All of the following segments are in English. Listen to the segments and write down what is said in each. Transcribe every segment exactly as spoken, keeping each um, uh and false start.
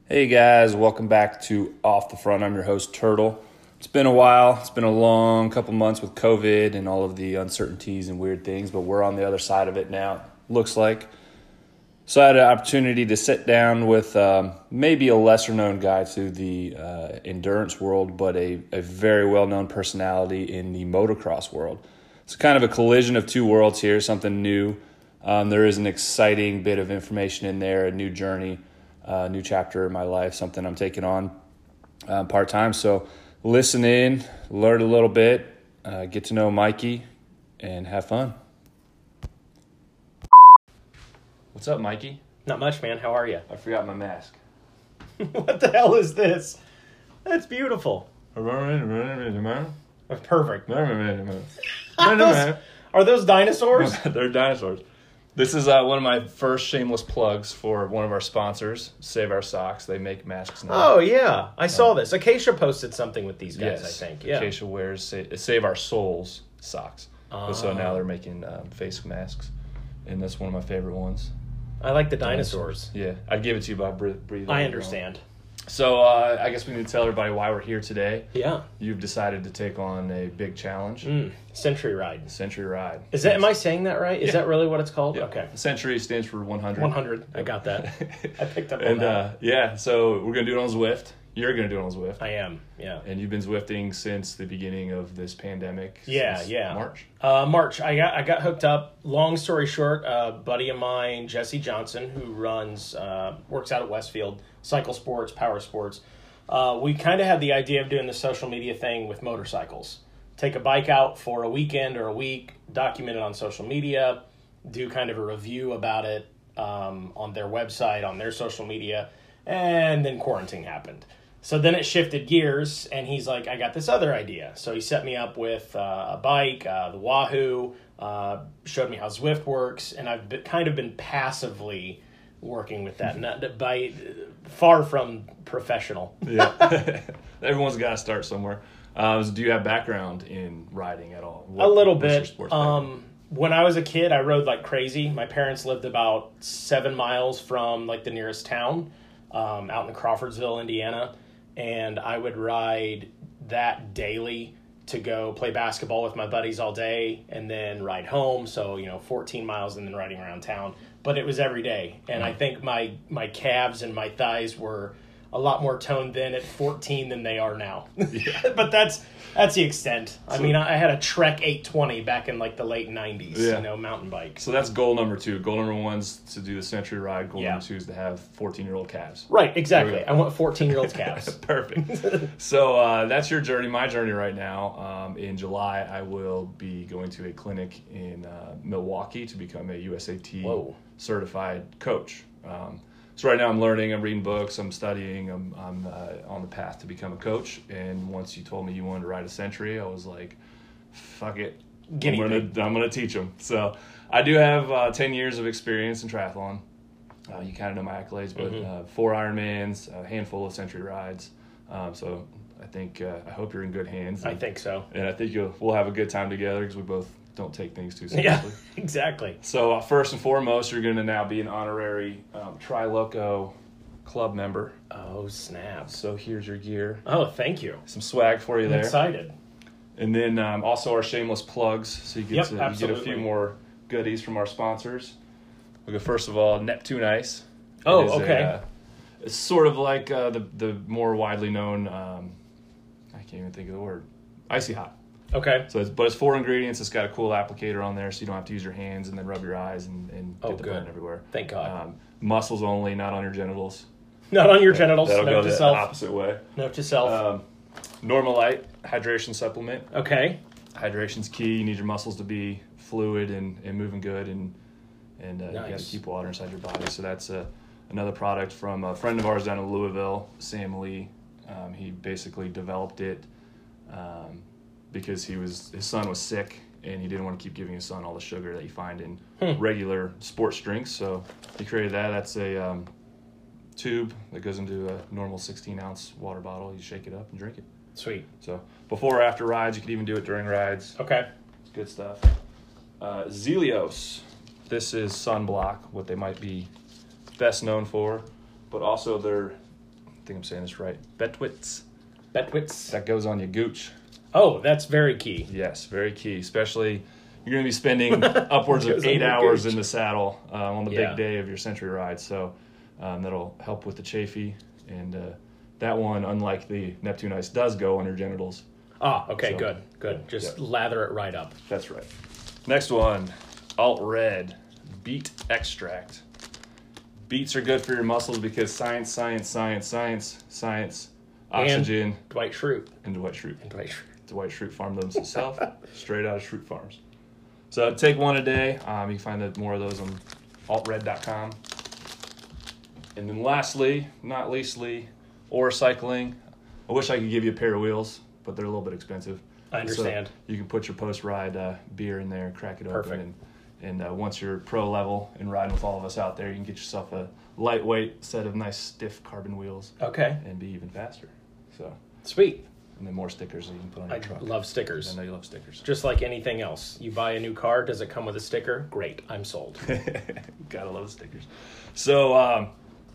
Hey guys, welcome back to Off the Front. I'm your host, Turtle. It's been a while. It's been a long couple months with COVID and all of the uncertainties and weird things, but we're on the other side of it now, looks like. So I had an opportunity to sit down with um, maybe a lesser-known guy to the uh, endurance world, but a, a very well-known personality in the motocross world. It's kind of a collision of two worlds here, something new. Um, there is an exciting bit of information in there, a new journey. A uh, new chapter in my life, something I'm taking on uh, part-time. So listen in, learn a little bit, uh, get to know Mikey, and have fun. What's up, Mikey? Not much, man. How are you? I forgot my mask. What the hell is this? That's beautiful. Perfect. Perfect. Those, are those dinosaurs? They're dinosaurs. This is uh, one of my first shameless plugs for one of our sponsors, Save Our Socks. They make masks now. Oh, yeah. I saw this. Acacia posted something with these guys, yes, I think. Yeah. Acacia wears Sa- Save Our Souls socks. Uh, So now they're making um, face masks, and that's one of my favorite ones. I like the dinosaurs. Yeah, I'd give it to you by breathe. breathe I understand. So uh, I guess we need to tell everybody why we're here today. Yeah. You've decided to take on a big challenge. Mm, Century Ride. Century Ride. Is that? Am I saying that right? Is Yeah. that really what it's called? Yeah. Okay. Century stands for one hundred. one hundred. I got that. I picked up on and that. uh, yeah, so we're gonna do it on Zwift. You're gonna do it on Zwift. I am. Yeah. And you've been Zwifting since the beginning of this pandemic. Yeah, since yeah. March. Uh, March. I got I got hooked up. Long story short, a buddy of mine, Jesse Johnson, who runs uh, works out at Westfield, cycle sports, power sports. Uh, we kind of had the idea of doing the social media thing with motorcycles. Take a bike out for a weekend or a week, document it on social media, do kind of a review about it um, on their website, on their social media, and then quarantine happened. So then it shifted gears, and he's like, I got this other idea. So he set me up with uh, a bike, uh, the Wahoo, uh, showed me how Zwift works, and I've been, kind of been passively working with that, not by far from professional. Yeah, everyone's got to start somewhere. Uh, so do you have background in riding at all? What, a little what's your bit. sports background? Um, when I was a kid, I rode like crazy. My parents lived about seven miles from like the nearest town, um, out in Crawfordsville, Indiana, and I would ride that daily to go play basketball with my buddies all day and then ride home. So, you know, fourteen miles and then riding around town. But it was every day. And I think my, my calves and my thighs were a lot more toned then at fourteen than they are now. Yeah. But that's that's the extent. I So- mean, I had a Trek eight twenty back in like the late nineties, Yeah. you know, mountain bike. So that's goal number two. Goal number one's to do the Century Ride. Goal Yeah. number two is to have fourteen-year-old calves. Right, exactly. There we go. I want fourteen-year-old calves. Perfect. So uh, that's your journey. My journey right now. Um, in July, I will be going to a clinic in uh, Milwaukee to become a U S A T Whoa. certified coach. Um, so right now I'm learning, I'm reading books, I'm studying, I'm, I'm uh, on the path to become a coach. And once you told me you wanted to ride a Century, I was like, fuck it. Guinea I'm gonna, pig. I'm gonna teach them. So I do have uh, ten years of experience in triathlon. Uh, you kind of know my accolades, but Mhm. uh, four Ironmans, a handful of Century rides. Um, so I think, uh, I hope you're in good hands. I And, think so. and I think you'll, we'll have a good time together because we both don't take things too Yeah, seriously. exactly. So uh, first and foremost, you're going to now be an honorary um, Tri-Loco club member. Oh, snap. So here's your gear. Oh, thank you. Some swag for you I'm there. excited. And then um, also our shameless plugs. So you get, Yep, to, you get a absolutely. few more goodies from our sponsors. We'll go first of all, Neptune Ice. Oh, It is a, okay. uh, it's sort of like uh, the, the more widely known, um, I can't even think of the word, Icy Hot. Okay. So, it's, but it's four ingredients. It's got a cool applicator on there, so you don't have to use your hands and then rub your eyes and, and Oh, get the good. burn everywhere. Thank God. Um, muscles only, not on your genitals. Not on your genitals. That'll go Note the to self. opposite way. Note to self. Um, Normalite hydration supplement. Okay. Hydration's key. You need your muscles to be fluid and, and moving good, and and uh, you got to Nice. keep water inside your body. So that's uh, another product from a friend of ours down in Louisville, Sam Lee. Um, he basically developed it um, because he was his son was sick, and he didn't want to keep giving his son all the sugar that you find in Hmm. regular sports drinks. So he created that. That's a um, tube that goes into a normal sixteen ounce water bottle. You shake it up and drink it. Sweet. So before or after rides, you could even do it during rides. Okay. It's good stuff. Uh, Zelios. This is sunblock, what they might be best known for, but also their think I'm saying this right. Betwitz. Betwitz. That goes on your gooch. Oh, that's very key. Yes, very key. Especially you're going to be spending upwards of eight hours in the saddle uh, on the Yeah. big day of your Century ride. So um, that'll help with the chafee. And uh, that one, unlike the Neptune Ice, does go on your genitals. Ah, okay, So, good, good. Just yeah. lather it right up. That's right. Next one, Alt Red, beet extract. Beets are good for your muscles because science, science, science, science, science, oxygen, And Dwight Schrute. and Dwight Schrute. And Dwight Schrute. Dwight Schrute farmed those himself, straight out of Schrute Farms. So take one a day. Um, you can find more of those on alt red dot com. And then lastly, not leastly, or cycling. I wish I could give you a pair of wheels, but they're a little bit expensive. I understand. So you can put your post-ride uh, beer in there, crack it Perfect. open, and, and uh, once you're pro level and riding with all of us out there, you can get yourself a lightweight set of nice stiff carbon wheels Okay, and be even faster. So, sweet. and then more stickers that you can put on your I truck. love stickers. I know you love stickers. Just like anything else. You buy a new car, does it come with a sticker? Great, I'm sold. Gotta love stickers. So, um,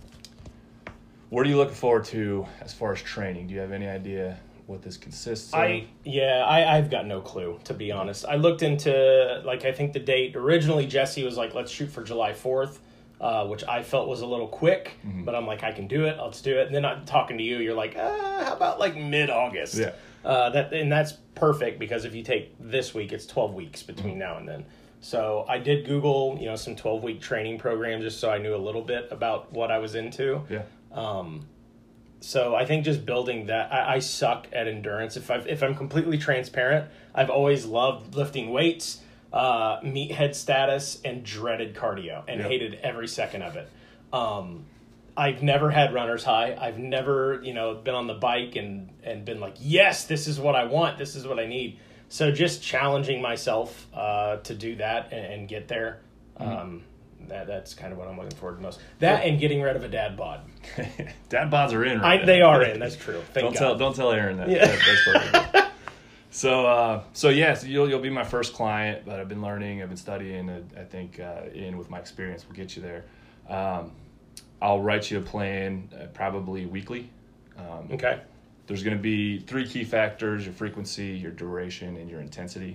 what are you looking forward to as far as training? Do you have any idea what this consists of? I yeah, I, I've got no clue, to be honest. I looked into, like, I think the date, originally Jesse was like, let's shoot for July fourth, uh, which I felt was a little quick, Mm-hmm. but I'm like, I can do it, let's do it. And then I'm talking to you, you're like, uh, how about like mid-August? Yeah. Uh, that and that's perfect because if you take this week, it's twelve weeks between Mm-hmm. now and then. So I did Google, you know, some twelve-week training programs just so I knew a little bit about what I was into. Yeah. Um, so I think just building that, I, I suck at endurance. If I if I'm completely transparent, I've always loved lifting weights, uh, meathead status, and dreaded cardio, and Yep. hated every second of it. Um, I've never had runner's high. I've never, you know, been on the bike and and been like, yes, this is what I want. This is what I need. So just challenging myself uh, to do that and, and get there. Mm-hmm. Um, that that's kind of what I'm looking forward to most. That and getting rid of a dad bod. Dad bods are in right I, now. they are in. That's true. Thank don't God. tell don't tell Aaron that. Yeah. That- that's perfect. So uh, so yes, yeah, so you'll you'll be my first client, but I've been learning, I've been studying. And I think uh, in with my experience, will get you there. Um, I'll write you a plan, uh, probably weekly. Um, Okay. There's going to be three key factors: your frequency, your duration, and your intensity.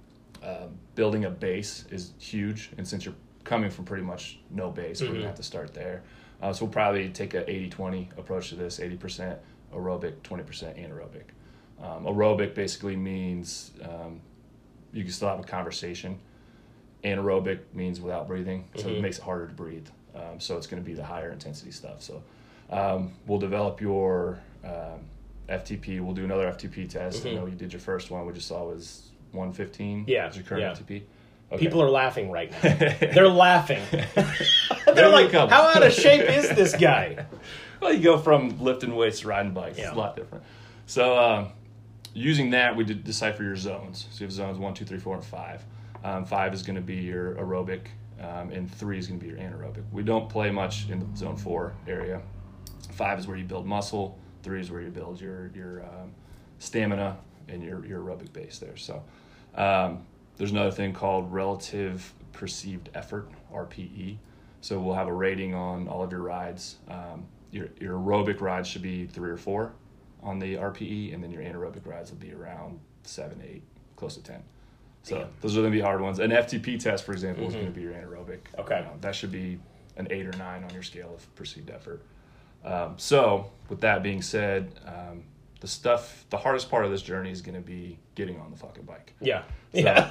Um, building a base is huge, and since you're coming from pretty much no base, we're going Mhm. to have to start there. Uh, so we'll probably take a eighty twenty approach to this, eighty percent aerobic, twenty percent anaerobic. Um, aerobic basically means um, you can still have a conversation. Anaerobic means without breathing, so Mhm. it makes it harder to breathe. Um, so it's going to be the higher intensity stuff. So um, we'll develop your um, F T P. We'll do another F T P test. I Mhm. know you did your first one, which you saw was one fifteen. Yeah, Is your current yeah. F T P? Okay. People are laughing right now. They're laughing. They're There like, we come. how out of shape is this guy? Well, you go from lifting weights to riding bikes. Yeah. It's a lot different. So um, using that, we did decipher your zones. So you have zones one, two, three, four, and five. Um, five is going to be your aerobic, um, and three is going to be your anaerobic. We don't play much in the zone four area. Five is where you build muscle. Three is where you build your your um, stamina and your your aerobic base there. So um, there's another thing called relative perceived effort, R P E. So we'll have a rating on all of your rides. Um, your your aerobic rides should be three or four on the R P E, and then your anaerobic rides will be around seven, eight, close to ten. So Damn. those are going to be hard ones. An F T P test, for example, is Mhm. going to be your anaerobic. Okay. Uh, that should be an eight or nine on your scale of perceived effort. Um, so with that being said, um, the stuff, the hardest part of this journey is going to be getting on the fucking bike. Yeah. So, Yeah.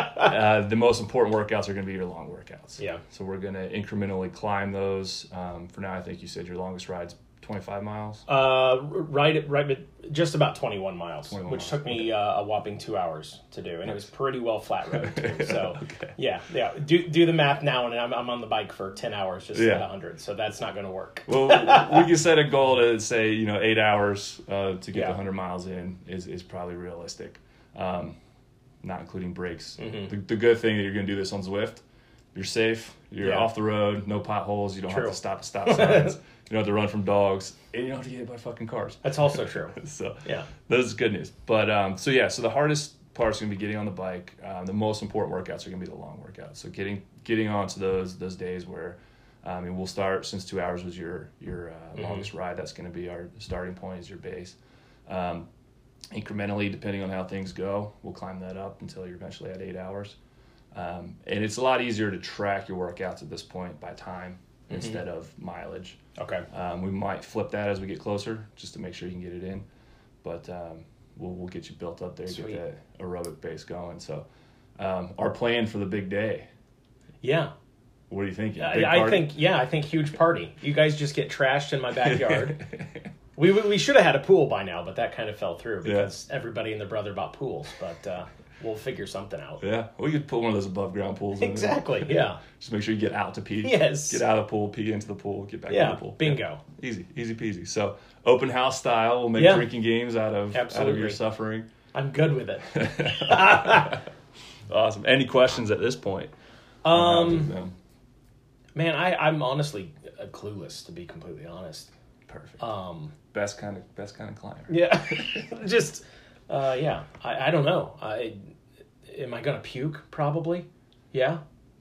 uh, the most important workouts are going to be your long workouts. Yeah. So we're going to incrementally climb those. Um, for now, I think you said your longest ride's twenty-five miles. Uh, right, at- right, at just about twenty-one miles, twenty-one which miles, took me uh, a whopping two hours to do, and it was pretty well flat road too. So, Okay. yeah, yeah. Do do the math now, and I'm I'm on the bike for ten hours just Yeah. at a hundred, so that's not going to work. Well, we can set a goal to say, you know, eight hours uh, to get Yeah. the one hundred miles in is, is probably realistic, um, not including breaks. Mhm. The, the good thing that you're going to do this on Zwift, you're safe, you're Yeah. off the road, no potholes, you don't True. have to stop at stop signs, you don't have to run from dogs, and you don't have to get hit by fucking cars. That's also true. So Yeah. that is good news. But um, so yeah, so the hardest part is going to be getting on the bike. Um, the most important workouts are going to be the long workouts. So getting getting onto those those days where I mean, we'll start, since two hours was your your uh, Mm-hmm. longest ride, that's going to be our starting point, is your base. Um, incrementally, depending on how things go, we'll climb that up until you're eventually at eight hours. Um, and it's a lot easier to track your workouts at this point by time mm-hmm. instead of mileage. Okay. Um, we might flip that as we get closer, just to make sure you can get it in. But um, we'll we'll get you built up there, Sweet. get that aerobic base going. So um, our plan for the big day. Yeah. What are you thinking? I, Big I party? think, yeah, I think huge party. You guys just get trashed in my backyard. we we we should have had a pool by now, but that kind of fell through because yeah. everybody and their brother bought pools. But uh, we'll figure something out. Yeah, we could put one of those above ground pools in. Exactly, yeah. Just make sure you get out to pee. Yes. Get out of the pool, pee into the pool, get back yeah, in the pool. bingo. Yeah. Easy, easy peasy. So open house style, we'll make yeah. drinking games out of Absolutely. out of your suffering. I'm good with it. Awesome. Any questions at this point? Um, man, I, I'm honestly clueless, to be completely honest. Perfect. Um, best kind of best kind of climber. Yeah, just uh, yeah. I, I don't know. I am I gonna puke? Probably. Yeah.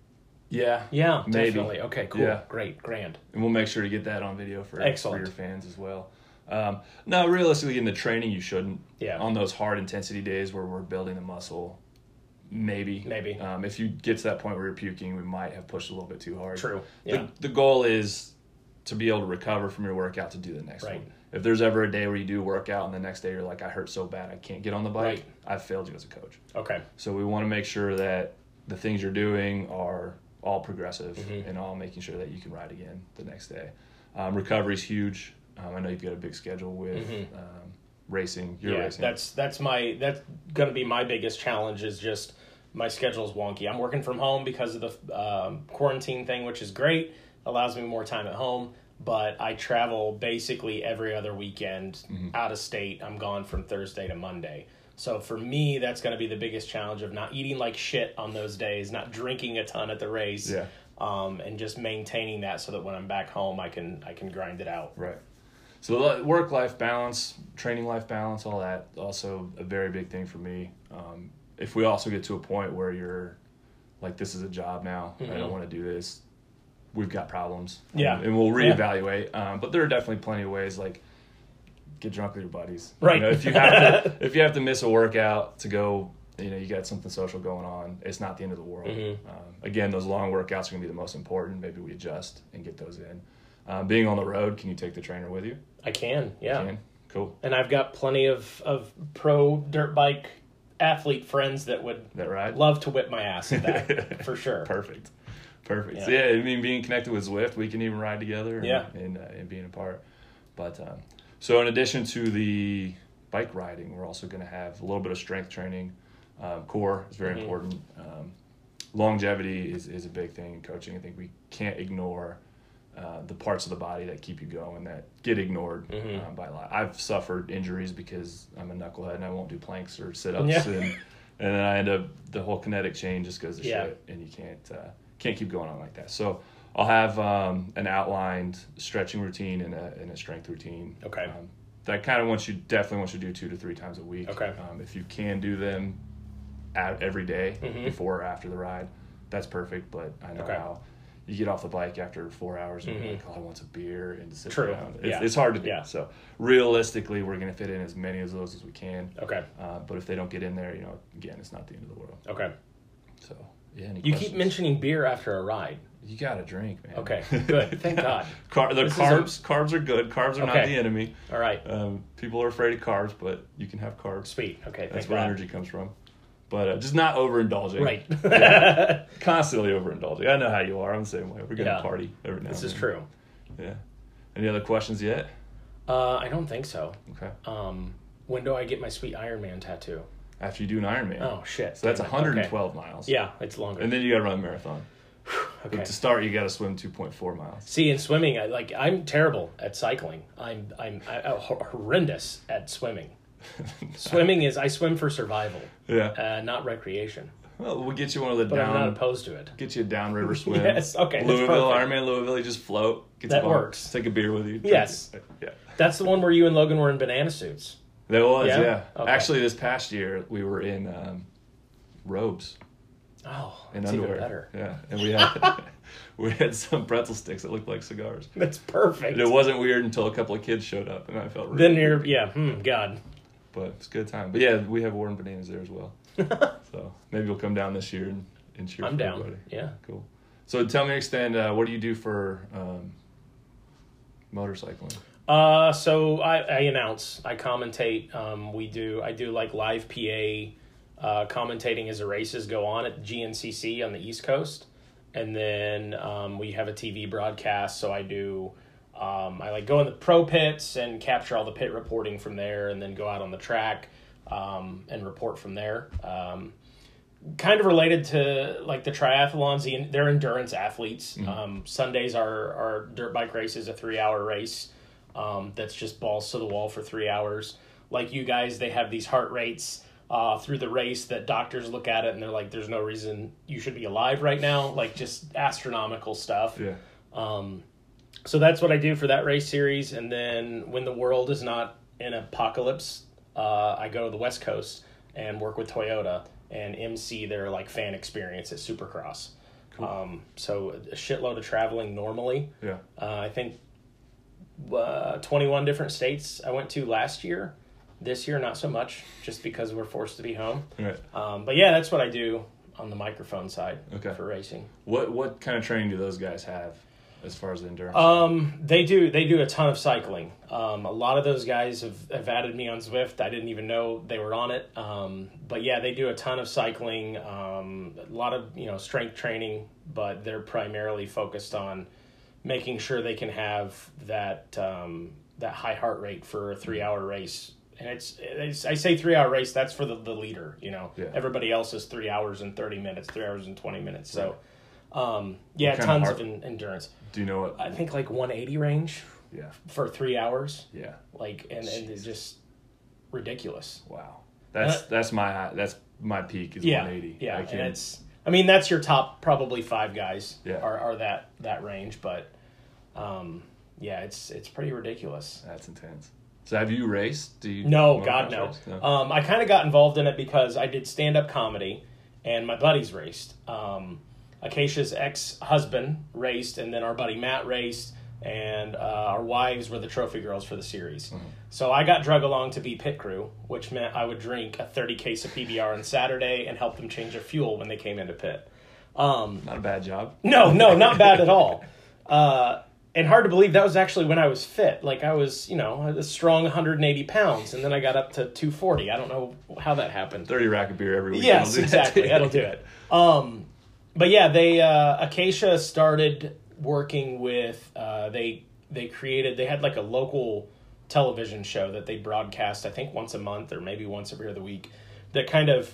Yeah. Yeah. Maybe. Definitely. Okay. Cool. Yeah. Great. Grand. And we'll make sure to get that on video for, Excellent. for your fans as well. Um, no, realistically, in the training, you shouldn't. Yeah. On those hard intensity days where we're building the muscle, maybe. Maybe. Um, if you get to that point where you're puking, we might have pushed a little bit too hard. True. Yeah. The, the goal is to be able to recover from your workout to do the next right. one. If there's ever a day where you do work out and the next day you're like, I hurt so bad I can't get on the bike, right. I've failed you as a coach. Okay. So we want to make sure that the things you're doing are all progressive mm-hmm. and all making sure that you can ride again the next day. Um, recovery is huge. Um, I know you've got a big schedule with mm-hmm. um, racing. You're yeah, racing. that's that's my that's going to be my biggest challenge is just my schedule's wonky. I'm working from home because of the um, quarantine thing, which is great. Allows me more time at home. But I travel basically every other weekend mm-hmm. out of state. I'm gone from Thursday to Monday. So for me, that's going to be the biggest challenge of not eating like shit on those days, not drinking a ton at the race, yeah. um, and just maintaining that so that when I'm back home, I can I can grind it out. Right. So work-life balance, training-life balance, all that, also a very big thing for me. Um, if we also get to a point where you're like, this is a job now, mm-hmm. I don't want to do this, we've got problems. Yeah. Um, and we'll reevaluate. Yeah. Um, but there are definitely plenty of ways, like get drunk with your buddies. Right. You know, if you have to, if you have to miss a workout to go, you know, you got something social going on, it's not the end of the world. Mm-hmm. Um, again, those long workouts are going to be the most important. Maybe we adjust and get those in. Um, being on the road, can you take the trainer with you? I can, yeah. You can? Cool. And I've got plenty of, of pro dirt bike athlete friends that would that ride? love to whip my ass at that, for sure. Perfect. Perfect. Yeah. So, yeah, I mean, being connected with Zwift, we can even ride together and, yeah. and, uh, and being apart. But um, so in addition to the bike riding, we're also going to have a little bit of strength training. Um, core is very mm-hmm. important. Um, longevity is, is a big thing in coaching. I think we can't ignore uh, the parts of the body that keep you going that get ignored mm-hmm. um, by a lot. I've suffered injuries because I'm a knucklehead and I won't do planks or sit-ups. Yeah. and, and then I end up, the whole kinetic chain just goes to yeah. shit and you can't uh, can't keep going on like that. So I'll have um, an outlined stretching routine and a, and a strength routine. Okay. Um, that kind of wants you, definitely wants you to do two to three times a week. Okay. Um, if you can do them at, every day mm-hmm. before or after the ride, that's perfect. But I know okay. how you get off the bike after four hours and mm-hmm. you're like, oh, I want some beer and to sit True. down. It's, yeah. it's hard to do. Yeah. So realistically, we're going to fit in as many of those as we can. Okay. Uh, but if they don't get in there, you know, again, it's not the end of the world. Okay. So, yeah. Any you questions? keep mentioning beer after a ride. You got to drink, man. Okay, good. Thank God. Car- the This carbs, a... carbs are good. Carbs are okay. not the enemy. All right. Um, people are afraid of carbs, but you can have carbs. Sweet. Okay, thank That's where God. energy comes from. But uh, just not overindulging. Right. Yeah. Constantly overindulging. I know how you are. I'm the same way. We're going to yeah. party every now This and is then. true. Yeah. Any other questions yet? Uh, I don't think so. Okay. Um, when do I get my sweet Iron Man tattoo? After you do an Ironman. Oh, shit. So that's Damn it. one hundred twelve okay. miles. Yeah, it's longer. And then you got to run a marathon. Okay. But to start, you got to swim two point four miles. See, in swimming, I, like I'm terrible at cycling. I'm I'm I, I, horrendous at swimming. Swimming is I swim for survival. Yeah. Uh, not recreation. Well, we'll get you one of the But down. I'm not opposed to it. Get you a downriver swim. Yes, okay, that's Louisville, perfect. Ironman Louisville, you just float. Get That some works. Bumps, take a beer with you. Yes. Yeah. That's the one where you and Logan were in banana suits. That was, Yeah? yeah. Okay. Actually, this past year, we were in um, robes. Oh, and that's underwear. even better. Yeah, and we had we had some pretzel sticks that looked like cigars. That's perfect. And it wasn't weird until a couple of kids showed up, and I felt really Then weird. you're, yeah, hmm, God. But it's a good time. But yeah, we have Warren Bananas there as well. So maybe we'll come down this year and, and cheer I'm for down. everybody. Yeah. Cool. So tell me, extend, uh, what do you do for um, motorcycling? Uh, so I, I announce, I commentate. Um, we do, I do like live P A uh, commentating as the races go on at G N C C on the East Coast. And then um, we have a T V broadcast. So I do, um, I like go in the pro pits and capture all the pit reporting from there and then go out on the track um, and report from there. Um, kind of related to like the triathlons, the, they're endurance athletes. Mm-hmm. Um, Sundays are, are dirt bike races, a three hour race. Um, that's just balls to the wall for three hours. Like you guys, they have these heart rates uh, through the race that doctors look at it and they're like, there's no reason you should be alive right now. Like just astronomical stuff. Yeah. Um, so that's what I do for that race series. And then when the world is not in apocalypse, uh, I go to the West Coast and work with Toyota and M C their like fan experience at Supercross. Cool. Um, so a shitload of traveling normally. Yeah. Uh, I think uh, twenty-one different states I went to last year. This year, not so much, just because we're forced to be home. Right. Um, but yeah, that's what I do on the microphone side okay. for racing. What what kind of training do those guys have as far as the endurance? Um, they do they do a ton of cycling. Um, a lot of those guys have, have added me on Zwift. I didn't even know they were on it. Um, but yeah, they do a ton of cycling, um, a lot of, you know, strength training, but they're primarily focused on making sure they can have that um, that high heart rate for a three hour race. And it's, it's I say three hour race, that's for the, the leader, you know. Yeah. Everybody else is three hours and thirty minutes, three hours and twenty minutes. So um, yeah, tons of, of en- endurance. Do you know what? I think like one eighty range. Yeah. For three hours. Yeah. Like and, and it's just ridiculous. Wow. That's uh, that's my that's my peak is yeah, one eighty. Yeah. I and it's I mean that's your top probably five guys yeah. are, are that, that range, but um, yeah, it's it's pretty ridiculous. That's intense. So have you raced? Do you No, God no. no. Um, I kind of got involved in it because I did stand up comedy and my buddies raced. Um, Acacia's ex-husband raced, and then our buddy Matt raced, and uh, our wives were the trophy girls for the series. Mm-hmm. So I got drug along to be pit crew, which meant I would drink a thirty case of P B R on Saturday and help them change their fuel when they came into pit. Um, not a bad job. No, no, not bad at all. Uh, and hard to believe that was actually when I was fit. Like I was, you know, a strong one hundred eighty pounds, and then I got up to two forty. I don't know how that happened. thirty rack of beer every week. Yes, exactly. That'll do it. Um, But yeah, they uh, Acacia started working with uh, they they created they had like a local television show that they broadcast I think once a month or maybe once every other week that kind of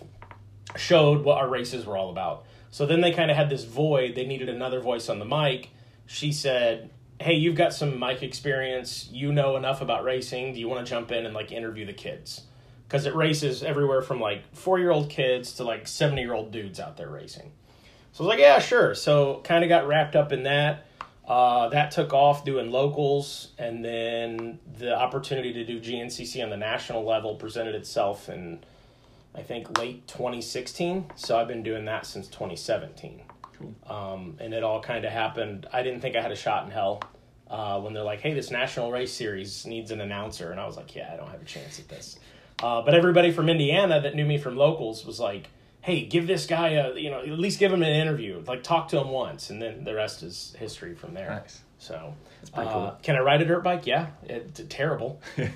showed what our races were all about. So then they kind of had this void. They needed another voice on the mic. She said, "Hey, you've got some mic experience. You know enough about racing. Do you want to jump in and like interview the kids?" Because it races everywhere from like four-year-old kids to like seventy-year-old dudes out there racing. So I was like, yeah, sure. So kind of got wrapped up in that. Uh, that took off doing locals. And then the opportunity to do G N C C on the national level presented itself in, I think, late twenty sixteen. So I've been doing that since twenty seventeen. Cool. Um, and it all kind of happened. I didn't think I had a shot in hell uh, when they're like, hey, this national race series needs an announcer. And I was like, yeah, I don't have a chance at this. Uh, but everybody from Indiana that knew me from locals was like, hey, give this guy a, you know, at least give him an interview. Like, talk to him once, and then the rest is history from there. Nice. So, that's pretty uh, cool. Can I ride a dirt bike? Yeah. It's terrible.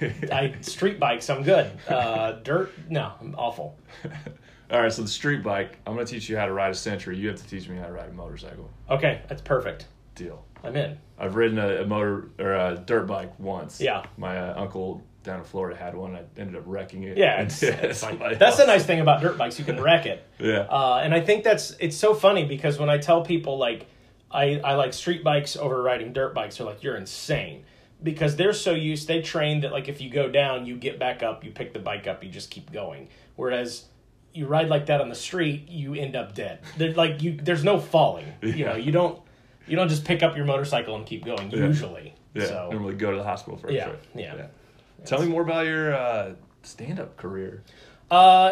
I street bikes, I'm good. Uh, dirt, no, I'm awful. All right, so the street bike, I'm going to teach you how to ride a Century. You have to teach me how to ride a motorcycle. Okay, that's perfect. Deal. I'm in. I've ridden a, a motor or a dirt bike once. Yeah. My uh, uncle down in Florida had one. I ended up wrecking it. Yeah, it's, it's fine. That's the nice thing about dirt bikes. You can wreck it. Yeah. Uh, and I think that's, it's so funny because when I tell people like, I, I like street bikes over riding dirt bikes, they're like, you're insane. Because they're so used, they train that like if you go down, you get back up, you pick the bike up, you just keep going. Whereas you ride like that on the street, you end up dead. They're like you, there's no falling. Yeah. You know, you don't, you don't just pick up your motorcycle and keep going. Yeah. Usually. Yeah. So, normally go to the hospital for a yeah, trip. Yeah. Yeah. Tell me more about your uh, stand-up career. Uh,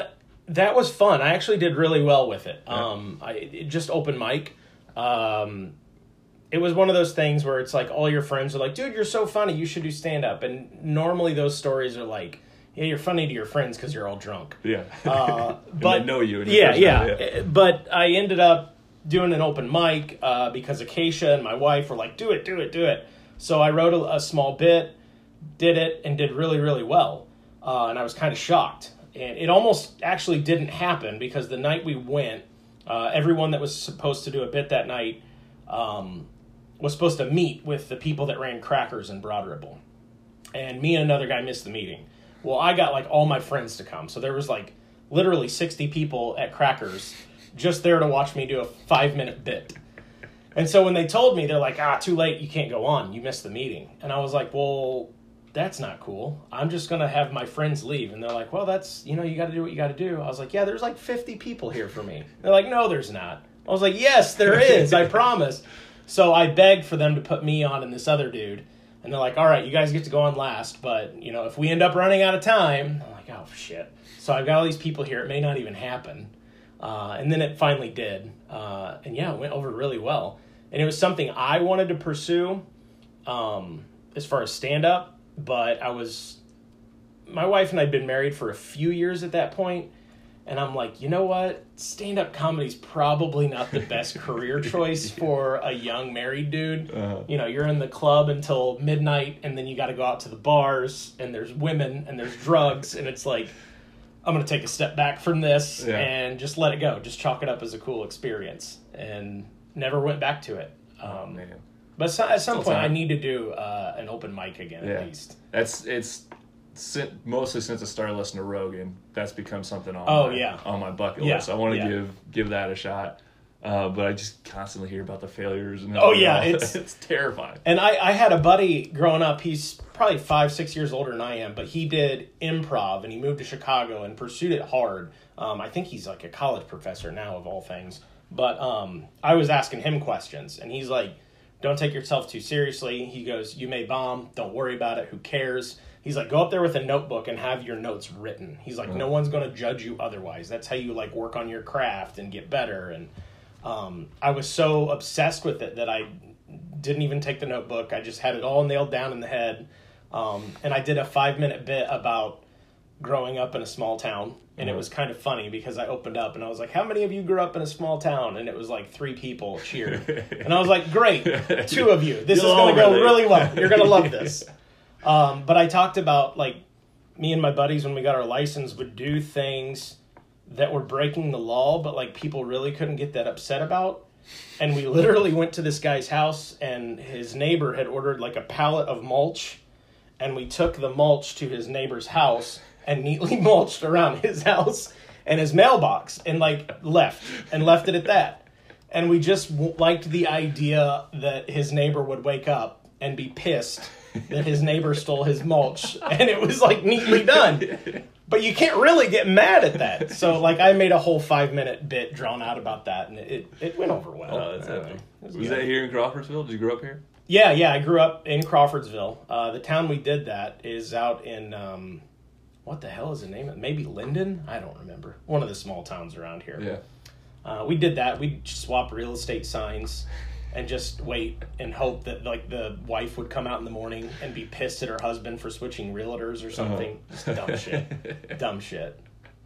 That was fun. I actually did really well with it. Yeah. Um, I it just open mic. Um, it was one of those things where it's like all your friends are like, dude, you're so funny. You should do stand up. And normally those stories are like, yeah, you're funny to your friends because you're all drunk. Yeah. Uh, and but they know you. Yeah, yeah, yeah. But I ended up doing an open mic uh, because Acacia and my wife were like, do it, do it, do it. So I wrote a, a small bit, did it, and did really, really well. Uh, and I was kind of shocked. And it almost actually didn't happen because the night we went, uh, everyone that was supposed to do a bit that night um, was supposed to meet with the people that ran Crackers in Broad Ripple. And me and another guy missed the meeting. Well, I got like all my friends to come. So there was like literally sixty people at Crackers just there to watch me do a five minute bit. And so when they told me, they're like, ah, too late. You can't go on. You missed the meeting. And I was like, well, that's not cool. I'm just going to have my friends leave. And they're like, well, that's, you know, you got to do what you got to do. I was like, yeah, there's like fifty people here for me. They're like, no, there's not. I was like, yes, there is. I promise. So I begged for them to put me on and this other dude. And they're like, all right, you guys get to go on last. But, you know, if we end up running out of time, I'm like, oh, shit. So I've got all these people here. It may not even happen. Uh, and then it finally did. Uh, and yeah, it went over really well. And it was something I wanted to pursue um, as far as stand-up. But I was, my wife and I had been married for a few years at that point, and I'm like, you know what? Stand-up comedy is probably not the best career choice for a young married dude. Uh-huh. You know, you're in the club until midnight, and then you got to go out to the bars, and there's women, and there's drugs, and it's like, I'm going to take a step back from this yeah. and just let it go. Just chalk it up as a cool experience, and never went back to it. Um, oh, man. But so, at some Still point, time. I need to do uh, an open mic again, yeah. at least. That's it's mostly since I started listening to Rogan. That's become something on oh, my yeah. on my bucket yeah. list. I want to yeah. give give that a shot. Uh, but I just constantly hear about the failures and oh yeah, it's it's terrifying. And I, I had a buddy growing up. He's probably five six years older than I am, but he did improv and he moved to Chicago and pursued it hard. Um, I think he's like a college professor now of all things. But um, I was asking him questions, and he's like, don't take yourself too seriously. He goes, you may bomb. Don't worry about it. Who cares? He's like, go up there with a notebook and have your notes written. He's like, uh-huh. no one's going to judge you otherwise. That's how you like work on your craft and get better. And um, I was so obsessed with it that I didn't even take the notebook. I just had it all nailed down in the head. Um, and I did a five minute bit about growing up in a small town. And it was kind of funny because I opened up and I was like, how many of you grew up in a small town? And it was like three people cheered. And I was like, great, two of you. This You'll is going to go really well. You're going to love this. Um, but I talked about, like, me and my buddies, when we got our license, would do things that were breaking the law, but, like, people really couldn't get that upset about. And we literally went to this guy's house, and his neighbor had ordered, like, a pallet of mulch. And we took the mulch to his neighbor's house and neatly mulched around his house and his mailbox and, like, left and left it at that. And we just w- liked the idea that his neighbor would wake up and be pissed that his neighbor stole his mulch. And it was, like, neatly done. But you can't really get mad at that. So, like, I made a whole five-minute bit drawn out about that, and it, it went over well. Oh, that's epic. Was, was that here in Crawfordsville? Did you grow up here? Yeah, yeah. I grew up in Crawfordsville. Uh, the town we did that is out in... Um, what the hell is the name of it? Maybe Linden? I don't remember. One of the small towns around here. Yeah. Uh, we did that. We'd swap real estate signs and just wait and hope that, like, the wife would come out in the morning and be pissed at her husband for switching realtors or something. Uh-huh. Just dumb shit. Dumb shit.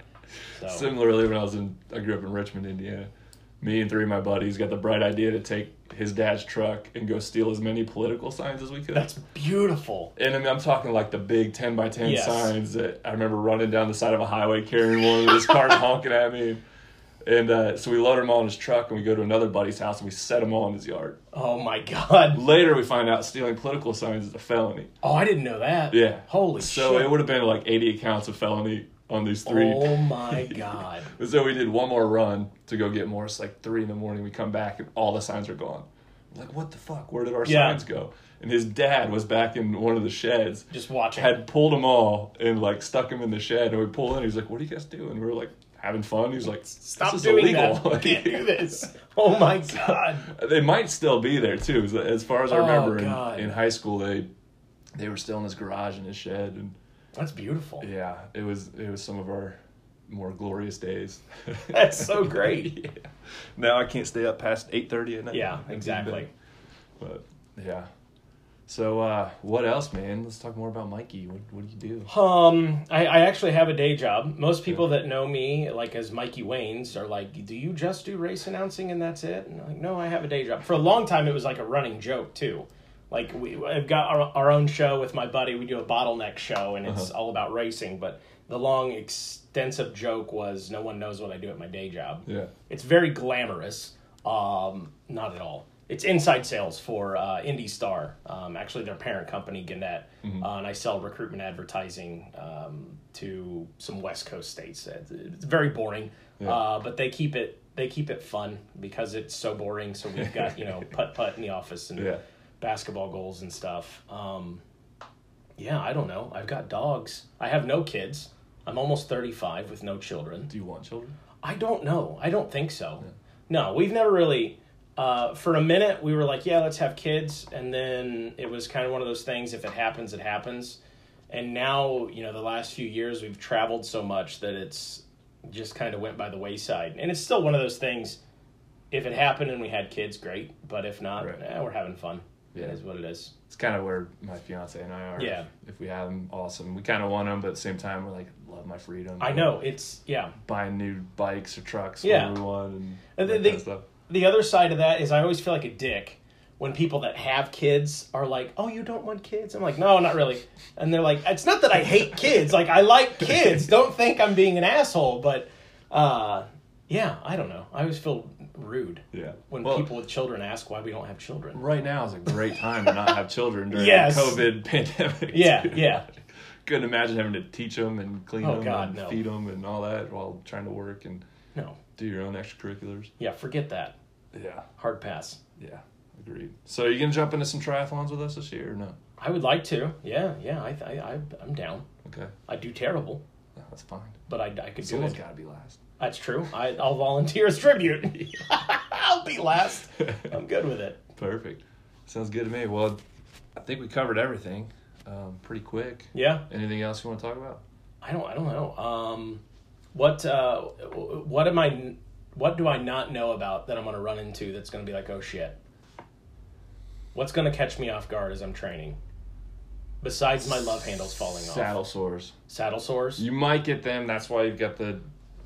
So. Similarly, when I was in, I grew up in Richmond, Indiana. Me and three of my buddies got the bright idea to take his dad's truck and go steal as many political signs as we could. That's beautiful. And I mean, I'm talking like the big ten by ten yes. signs that I remember running down the side of a highway carrying one with his car honking at me. And uh, so we load them all in his truck and we go to another buddy's house and we set them all in his yard. Oh my God. Later we find out stealing political signs is a felony. Oh, I didn't know that. Yeah. Holy so shit. So it would have been like eighty counts of felony on these three. Oh my God. So we did one more run to go get more. It's like three in the morning. We come back and all the signs are gone. I'm like, what the fuck? Where did our yeah. signs go? And his dad was back in one of the sheds. Just watching. Had pulled them all and like stuck them in the shed. And we pull in. He's like, what are you guys doing? And we were like, having fun. He's like, stop this is doing illegal. that. You can't do this. Oh my God. They might still be there too. As far as I remember oh, in, in high school, they they were still in his garage in his shed. And that's beautiful. yeah, it was it was some of our more glorious days. That's so great. Yeah. Now I can't stay up past eight thirty at night. Yeah, exactly. But yeah. So uh, what else, man? Let's talk more about Mikey. What what do you do? Um, I, I actually have a day job. Most people that know me, like as Mikey Waynes, are like, "Do you just do race announcing and that's it?" And I'm like, no, I have a day job. For a long time, it was like a running joke too. Like we, I've got our, our own show with my buddy. We do a bottleneck show, and it's uh-huh. all about racing. But the long, extensive joke was, no one knows what I do at my day job. Yeah, it's very glamorous. Um, not at all. It's inside sales for uh, Indy Star, um, actually their parent company, Gannett, mm-hmm. uh, and I sell recruitment advertising um, to some West Coast states. It's very boring, yeah. uh, but they keep it they keep it fun because it's so boring. So we've got you know putt putt in the office and yeah. basketball goals and stuff. Um, yeah, I don't know. I've got dogs. I have no kids. I'm almost thirty-five with no children. Do you want children? I don't know. I don't think so. Yeah. No, we've never really. Uh, for a minute, we were like, yeah, let's have kids. And then it was kind of one of those things, if it happens, it happens. And now, you know, the last few years, we've traveled so much that it's just kind of went by the wayside. And it's still one of those things, if it happened and we had kids, great. But if not, right. eh, we're having fun. Yeah. It is what it is. It's kind of where my fiance and I are. Yeah. If we have them, awesome. We kind of want them, but at the same time, we're like, love my freedom. I know. It's, yeah. Buying new bikes or trucks yeah. whenever we want and, and that the, kind of stuff. The other side of that is I always feel like a dick when people that have kids are like, oh, you don't want kids? I'm like, no, not really. And they're like, it's not that I hate kids. Like, I like kids. Don't think I'm being an asshole. But, uh, yeah, I don't know. I always feel rude yeah. when well, people with children ask why we don't have children. Right now is a great time to not have children during yes. the COVID pandemic. Yeah, yeah. Couldn't imagine having to teach them and clean oh, them God, and no. feed them and all that while trying to work and no. do your own extracurriculars. Yeah, forget that. Yeah. Hard pass. Yeah, agreed. So are you going to jump into some triathlons with us this year or no? I would like to. Yeah, yeah, I, I, I, I'm down. Okay. I do terrible. Yeah, that's fine. But I, I could Someone's do it. got to be last. That's true. I, I'll volunteer as tribute. I'll be last. I'm good with it. Perfect. Sounds good to me. Well, I think we covered everything um, pretty quick. Yeah. Anything else you want to talk about? I don't. I don't know. Um, what uh, what am I? What do I not know about that I'm going to run into that's going to be like, oh shit? What's going to catch me off guard as I'm training? Besides my love handles falling off. Saddle sores. Saddle sores. You might get them. That's why you've got the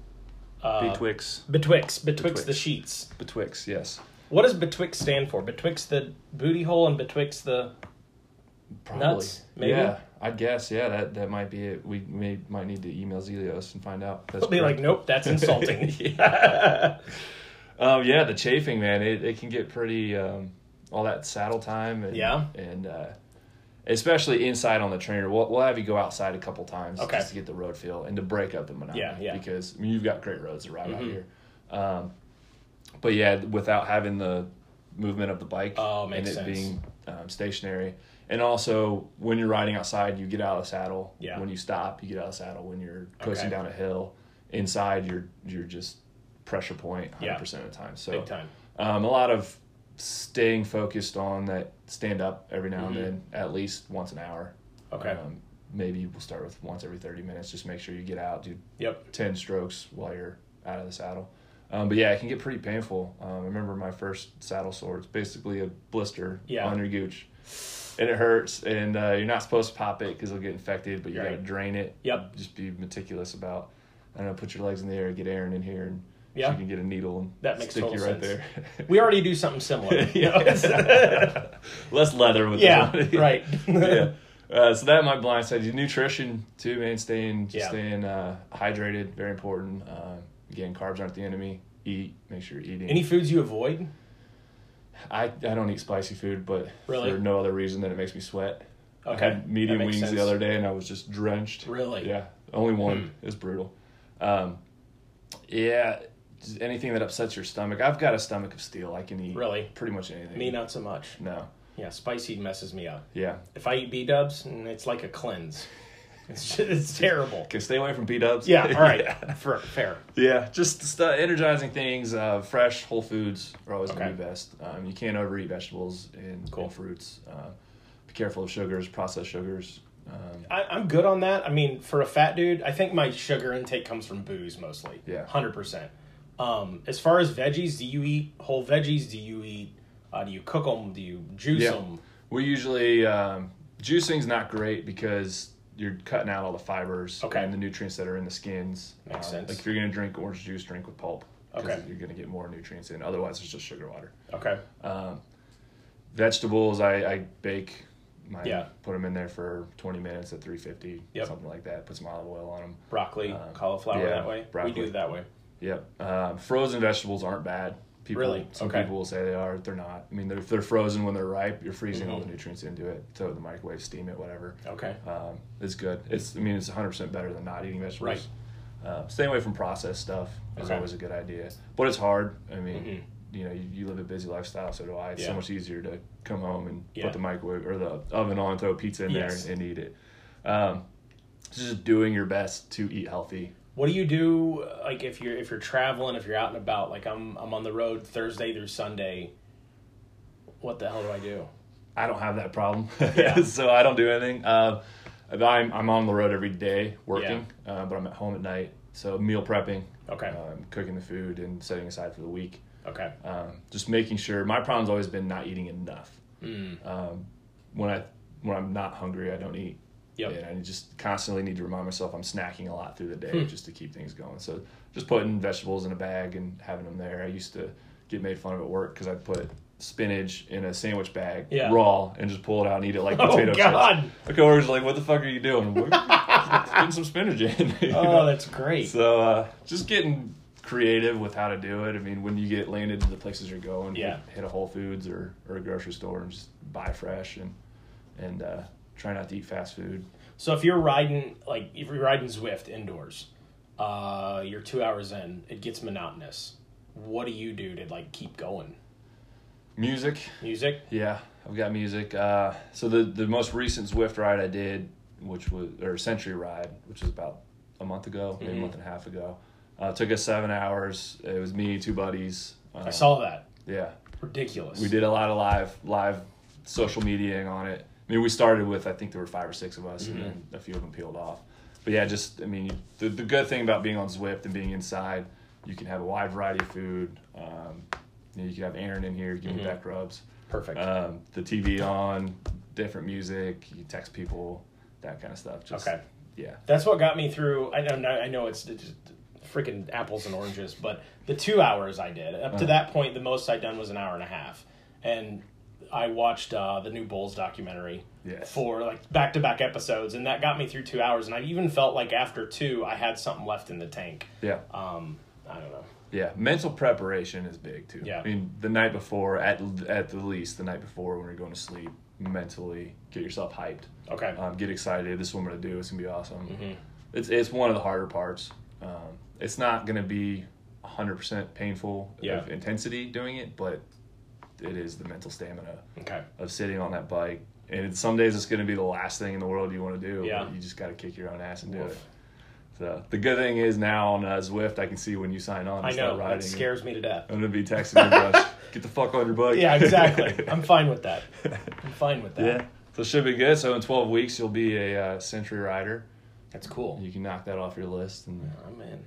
uh, betwixt. Betwixt. Betwixt Betwixt the sheets. Betwixt, yes. What does betwixt stand for? Betwixt the booty hole and betwixt the Probably. nuts? Maybe? Yeah, I'd guess. Yeah, that, that might be it. We may, might need to email Zelios and find out. They'll be like, nope, that's insulting. yeah. um, yeah, the chafing, man, it, it can get pretty, um, all that saddle time. And, yeah. And uh, especially inside on the trainer. We'll, we'll have you go outside a couple times okay. just to get the road feel and to break up the monotony. Yeah, yeah. Because, I mean, you've got great roads to ride mm-hmm. out here. Um, but, yeah, without having the movement of the bike oh, makes and it sense. being um, stationary. And also, when you're riding outside, you get out of the saddle. Yeah. When you stop, you get out of the saddle. When you're coasting okay. down a hill, inside, you're you're just pressure point one hundred percent yeah. of the time. So, big time. Um, a lot of staying focused on that stand up every now mm-hmm. and then, at least once an hour. Okay. Um, maybe we'll start with once every thirty minutes. Just make sure you get out, do yep. ten strokes while you're out of the saddle. Um, but yeah, it can get pretty painful. Um, I remember my first saddle sore. It's basically a blister yeah. on your gooch. And it hurts, and uh, you're not supposed to pop it because it'll get infected, but you right. got to drain it. Yep. Just be meticulous about, I don't know, put your legs in the air, get Aaron in here, and yeah. so you can get a needle and that makes stick you right sense. there. We already do something similar. Less leather with yeah, this one. right. yeah. Uh, so that might blindside you. Nutrition, too, man. Staying, just yeah. staying uh, hydrated, very important. Uh, again, carbs aren't the enemy. Eat, make sure you're eating. Any foods you avoid? I, I don't eat spicy food, but really? for no other reason than it makes me sweat. Okay. I had medium wings sense. the other day, and I was just drenched. Really? Yeah. Only one. Hmm. It was brutal. Um, yeah, just anything that upsets your stomach. I've got a stomach of steel. I can eat really pretty much anything. Me, not so much. No. Yeah, spicy messes me up. Yeah. If I eat B-dubs, it's like a cleanse. It's just, it's terrible. Okay, stay away from B-dubs. Yeah, all right. yeah. For, fair. Yeah, just st- energizing things. Uh, fresh, whole foods are always going to okay. be best. Um, you can't overeat vegetables and, cool. and fruits. Uh, be careful of sugars, processed sugars. Um, I, I'm good on that. I mean, for a fat dude, I think my sugar intake comes from booze mostly. Yeah. one hundred percent. Um, as far as veggies, do you eat whole veggies? Do you eat, uh, do you cook them? Do you juice Yeah. them? we usually, um, juicing's not great because you're cutting out all the fibers Okay. and the nutrients that are in the skins. Makes Um, sense. Like if you're going to drink orange juice, drink with pulp. 'Cause Okay. you're going to get more nutrients in. Otherwise, it's just sugar water. Okay. Um, vegetables, I, I bake. I Yeah. Put them in there for twenty minutes at three fifty, Yep. something like that. Put some olive oil on them. Broccoli, Um, cauliflower yeah, that way? broccoli. We do it that way. Yep. Um, frozen vegetables aren't bad. People, Really? Some Okay. people will say they are. They're not. I mean, they're, if they're frozen when they're ripe, you're freezing all Mhm. the nutrients into it. Throw it in the microwave, steam it, whatever. Okay. Um, it's good. It's. I mean, it's one hundred percent better than not eating vegetables. Right. Uh, staying away from processed stuff is Okay. always a good idea, but it's hard. I mean, Mhm. you know, you, you live a busy lifestyle, so do I. It's so Yeah. much easier to come home and Yeah. put the microwave or the oven on, throw a pizza in Yes. there, and eat it. Um, just doing your best to eat healthy. What do you do, like, if you're if you're traveling, if you're out and about? Like, I'm I'm on the road Thursday through Sunday. What the hell do I do? I don't have that problem, Yeah. so I don't do anything. Uh, I'm I'm on the road every day working, uh, but I'm at home at night. So meal prepping, Okay. um, cooking the food and setting aside for the week. Okay. Um, just making sure. My problem's always been not eating enough. Mm. Um, when I when I'm not hungry, I don't eat. Yep. And I just constantly need to remind myself I'm snacking a lot through the day Hmm. just to keep things going. So just putting vegetables in a bag and having them there. I used to get made fun of at work because I'd put spinach in a sandwich bag Yeah. raw and just pull it out and eat it like Oh, potato God. chips. My coworkers are like, "What the fuck are you doing?" I'm like, getting some spinach in. you Oh, know? that's great. So uh, just getting creative with how to do it. I mean, when you get landed to the places you're going, Yeah. hit, hit a Whole Foods or, or a grocery store and just buy fresh and and uh, try not to eat fast food. So if you're riding, like, if you're riding Zwift indoors, uh, you're two hours in, it gets monotonous. What do you do to, like, keep going? Music, Music? yeah, I've got music. Uh, so the the most recent Zwift ride I did, which was or Century ride, which was about a month ago, maybe Mhm. a month and a half ago. Uh, it took us seven hours. It was me, two buddies. Um, I saw that. Yeah, Ridiculous. we did a lot of live live social mediaing on it. I mean, we started with I think there were five or six of us, Mhm. and then a few of them peeled off. But yeah, just I mean, you, the the good thing about being on Zwift and being inside, you can have a wide variety of food. Um, you know, you can have Aaron in here giving Mhm. back rubs. Perfect. Um, the T V on, different music. You text people, that kind of stuff. Just, Okay. Yeah. That's what got me through. I know, I know it's just freaking apples and oranges, but the two hours I did up to Uh-huh. that point, the most I'd done was an hour and a half, and I watched uh, the new Bulls documentary Yes. for like back to back episodes, and that got me through two hours. And I even felt like after two, I had something left in the tank. Yeah. Um, I don't know. Yeah, mental preparation is big too. Yeah. I mean, the night before, at at the least, the night before when you're going to sleep, mentally get yourself hyped. Okay. Um, get excited. This is what I'm gonna do. It's gonna be awesome. Mhm. It's it's one of the harder parts. Um, it's not gonna be one hundred percent painful Yeah. of intensity doing it, but it is the mental stamina Okay. of sitting on that bike. And it's, some days it's gonna be the last thing in the world you want to do. Yeah. But you just got to kick your own ass and do Woof. it. So the good thing is now on uh, Zwift, I can see when you sign on. And I start know. riding. It scares me to death. I'm gonna be texting you, Rush. Get the fuck on your bike. Yeah, exactly. I'm fine with that. I'm fine with that. Yeah. So it should be good. So in twelve weeks, you'll be a uh, Century rider. That's cool. You can knock that off your list. And I'm in.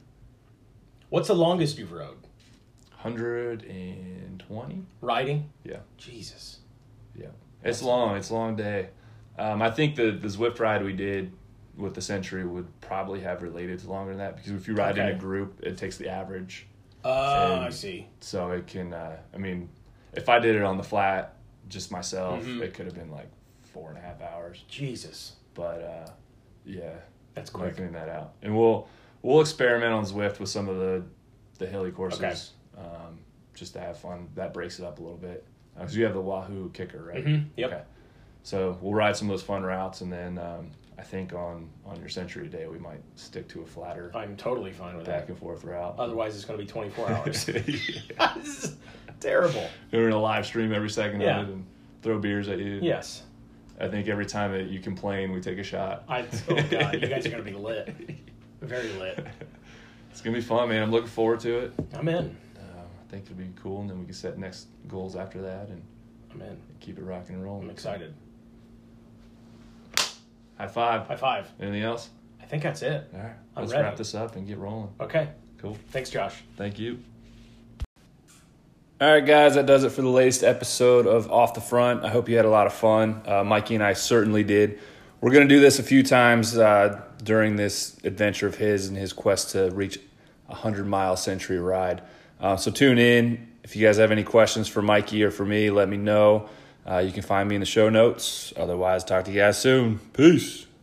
What's the longest you've rode? one hundred twenty. Riding? Yeah. Jesus. Yeah. It's long. It's a long day. Um, I think the the Zwift ride we did with the Century would probably have related to longer than that because if you ride in Okay. a group, it takes the average. Oh, And I see. So it can. Uh, I mean, if I did it on the flat, just myself, Mhm. it could have been like four and a half hours. Jesus. But uh, yeah, That's we're quick. figuring that out, and we'll we'll experiment on Zwift with some of the the hilly courses, Okay. um, just to have fun. That breaks it up a little bit because you have the Wahoo kicker, right? Mhm, yep. Okay. So we'll ride some of those fun routes, and then um, I think on on your Century day we might stick to a flatter I'm totally fine with back that. and forth route. Otherwise, it's going to be twenty-four hours. Yeah. This is terrible. We're gonna live stream every second Yeah. of it and throw beers at you. Yes. I think every time that you complain, we take a shot. I, oh, God. You guys are going to be lit. Very lit. It's gonna be fun, man. I'm looking forward to it. I'm in. Uh, I think it'll be cool, and then we can set next goals after that and I'm in. keep it rocking and rolling. I'm excited. High five. High five. Anything else? I think that's it. All right. I'm Let's ready. wrap this up and get rolling. Okay. Cool. Thanks, Josh. Thank you. All right, guys, that does it for the latest episode of Off the Front. I hope you had a lot of fun. Uh, Mikey and I certainly did. We're going to do this a few times uh, during this adventure of his and his quest to reach a hundred-mile century ride. Uh, so tune in. If you guys have any questions for Mikey or for me, let me know. Uh, you can find me in the show notes. Otherwise, talk to you guys soon. Peace.